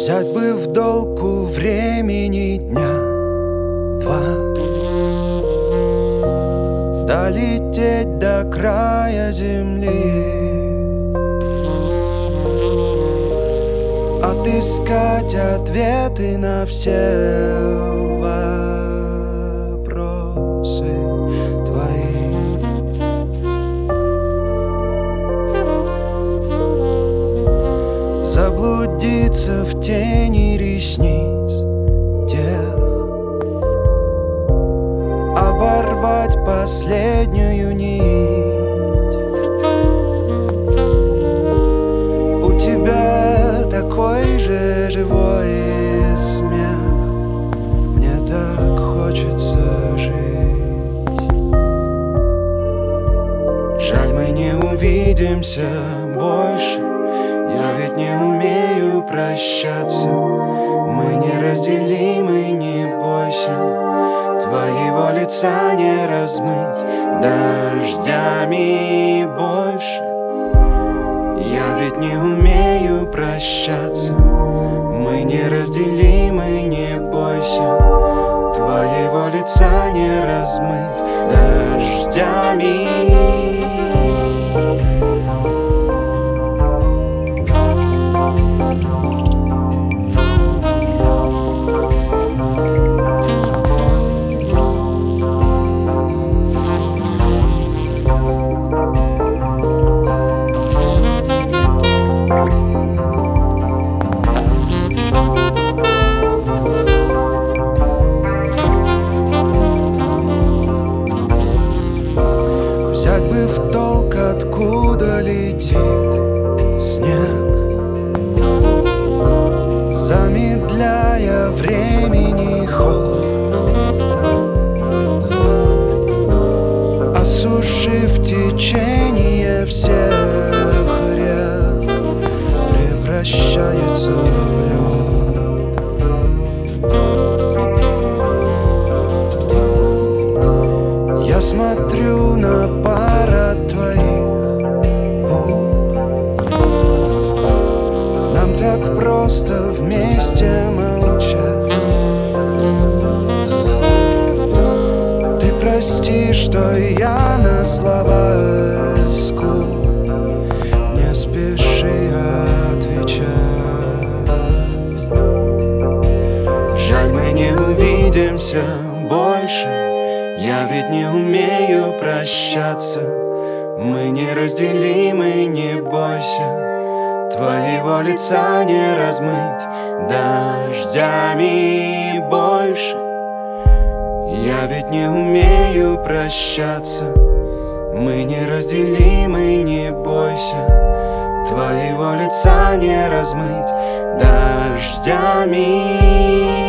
Взять бы в долг у времени дня два, долететь до края земли, отыскать ответы на все вопросы твои. Заблудиться в тени ресниц тех, оборвать последнюю нить. У тебя такой же живой смех, мне так хочется жить. Жаль, мы не увидимся больше, я ведь не умею прощаться. Мы неразделимы, не бойся, твоего лица не размыть дождями больше. Я ведь не умею прощаться. Мы неразделимы, не бойся, твоего лица не размыть дождями. Взять бы в толк, откуда летит снег, замедляя времени ход, осушив течение всех рек, превращается в лед. Я смотрю на парад твоих губ, нам так просто вместе молчать. Ты прости, что я на слова скуп, не спеши отвечать. Жаль, мы не увидимся больше, я ведь не умею прощаться. Мы неразделимы, не бойся, твоего лица не размыть дождями больше. Я ведь не умею прощаться. Мы неразделимы, не бойся, твоего лица не размыть дождями.